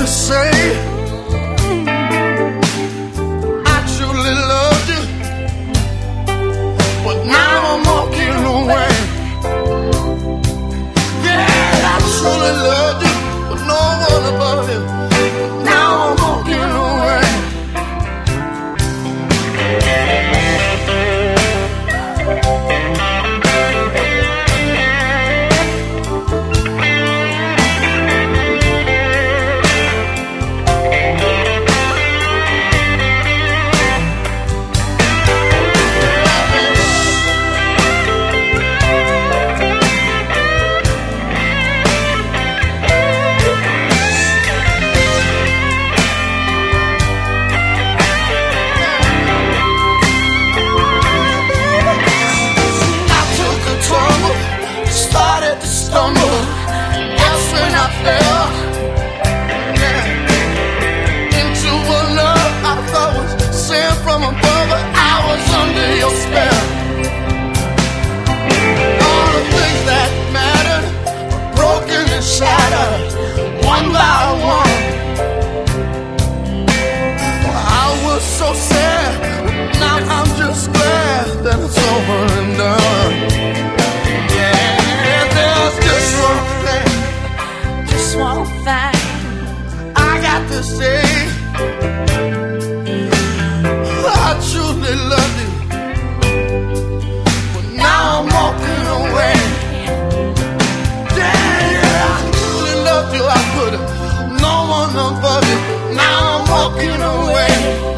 to say I truly loved you, but now I'm walking away. Yeah, I truly loved you, but no one above you. Now I'm walking away. From above, I was under your spell. All the things that mattered were broken and shattered, one by one. I was so sad, now I'm just glad that it's over and done. Yeah, there's just one thing I got to say. I truly love you, but now I'm walking away. Yeah, I truly loved you, I could have no one above you. Now I'm walking away.